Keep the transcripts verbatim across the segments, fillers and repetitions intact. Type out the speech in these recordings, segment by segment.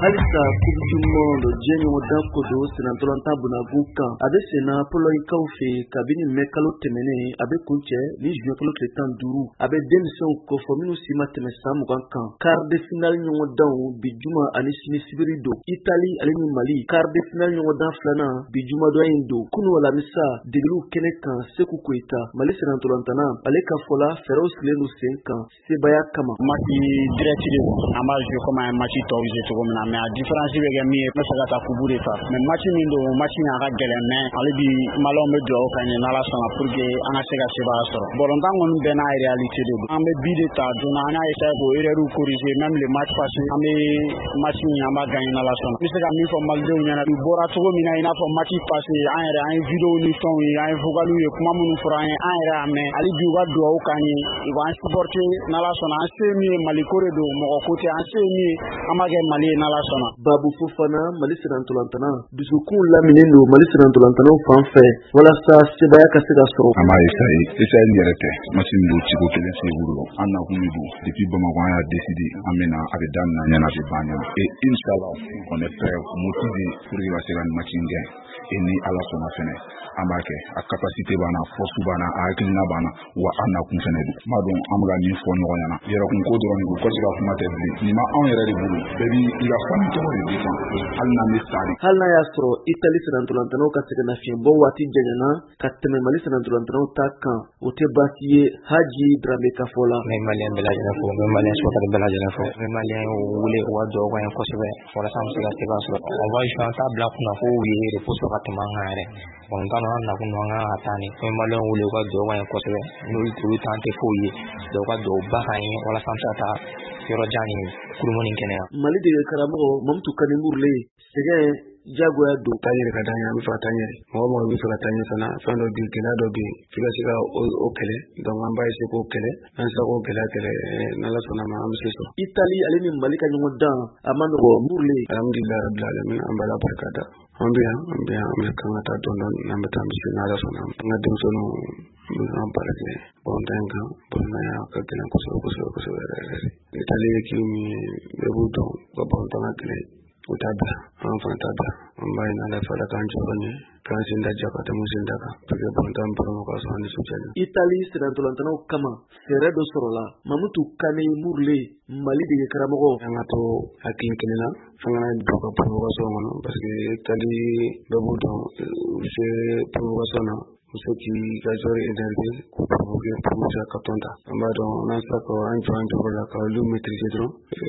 halisa coupe du monde jenye wadan kodo sinantolanta bunaguka abe sena polo ikaufe kabini mekalo temene abe kunche ni juin kalo kletan duru abe demison ko fominu sima temesa mugankan quart de finale nyongodan bijuma ani sini sibirido Italie alini Mali quart de finale nyongodan flana bijuma do indo kunu wala misa diglu kenekan seku koita Mali sinantolantana aleka fola feros lenu senkan sebaya kama mati direct de ama je comme un match torisé to comme na mais a différence be ga mi e sa ta ku bure fa mais match min do match nya ga gele mais ali bi malo me do ka ni na la sama pour que ana se ga se ba so bolon tan on be na réalité de am be bi de ta do na na esa ko erreur corriger même le match passé am match nya ba gagner na la sama mi se ga mi fo mal de nya na du bora to mi na ina fo match passé an era an video ni ton an fogalu e kuma mun fura an era mais ali bi wa do ka ni i wa supporter na la sama an se mi Mali kore do mo kote an se mi amage Mali na la sama Babu Fofana Mali sinantolantana dusukun lamine no Mali sinantolantana fanfɛ walasa sebaya ka se ka sɔrɔ ama isayi isayi nyerete masin do ci ko kelen se wuro anna kumi do depuis Bamako a décidé amena avec dame na nyana be banya et inshallah on est prêt motivé pour y passer la match gain et ni ala sona fene amake a capacité bana force bana a akilina bana wa anna kun fene do madon amga ni fo no yana yera kun ko doron ko ko kuma tebli ni ma on yera de bulu bebi ila fami to de defan halna mi sari halna ya sɔrɔ Italie sinantolantana ka se na fiɲɛ bɔ waati janyana ka tɛmɛ Mali sinantolantana ta kan o tɛ baasi ye Haji Drame ka fɔ la mais Malien bɛɛ lajɛlen fo mais Malien sɔrɔ bɛɛ lajɛlen fo mais Malien wele o ka jɔ kan kosɛbɛ walasa an bɛ se ka se ka sɔrɔ on va jouer an t'a bila kunna ko u ye repos ka tɛmɛ an kan yɛrɛ bon kana na kun an kan ka taa ni mais Malien wele o ka jɔ kan kosɛbɛ n'olu t'olu t'an tɛ foyi ye dɔw ka jɔ ba kan ye walasa an bɛ se ka taa yɔrɔ jan ni kurumuni kɛnɛya Mali dege karamɔgɔ Mamutu Kani Murle sɛgɛn jagoya don taɲere ka daɲɛ an bɛ fɛ ka taa ɲɛ mɔgɔ mɔgɔ bɛ fɛ ka taa ɲɛ fana fɛn dɔ bi gɛlɛya dɔ bi f'i ka se ka o kɛlɛ donc an b'a essayer k'o kɛlɛ n'an sera k'o gɛlɛya kɛlɛ n'Ala sɔnna ma an bɛ se sɔrɔ Italie ale ni Mali ka ɲɔgɔn dan a ma nɔgɔ Murle alhamdulilayi rabbil alamin an b'a la barika da an bɛ yan an bɛ yan an bɛ kan ka taa dɔn dɔn n'an bɛ taa misi n'Ala sɔnna ma an ka denmisɛnninw bɛ an baara kɛ bɔntan in kan bɔnnaya ka gɛlɛn kosɛbɛ kosɛbɛ kosɛbɛ yɛrɛ yɛrɛ Italie équipe min bɛɛ b'u dɔn ka bɔntan ka gɛlɛn o t'a bila an fana t'a bila an b'a ɲini Ala fɛ Ala k'an jɔyɔrɔ ɲɛ k'an sen da ja ka tɛmɛ sen da kan pour que bɔntan bɔrɔma ka sɔn an nisɔndiya Italie sinantolantanaw kama fɛɛrɛ dɔ sɔrɔla Mamutu Kani Murle Mali dege karamɔgɔ an ka to hakili kelen na an kana don ka provocation kɔnɔ parce que Italie bɛɛ b'u dɔn u se provocation na muso k'i ka joueur énervé k'u provoquer pour muso ka tɔn ta an b'a dɔn n'an sera ka an jɔ an jɔyɔrɔ la ka olu maîtriser dɔrɔn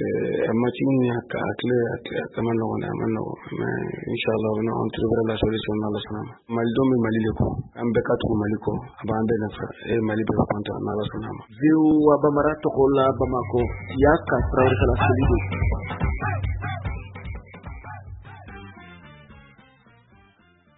match min a clé a ma nɔgɔn dɛ a ma nɔgɔn mais inchallah on trouvera la solution n'Ala sɔnna ma malidenw bɛ Mali de kɔ an bɛɛ ka tugu Mali kɔ a b'an bɛɛ nafa e Mali bɛɛ content n'Ala sɔnna ma V O A Bamara tɔgɔ la Bamako Yaka Traoré Kala Selido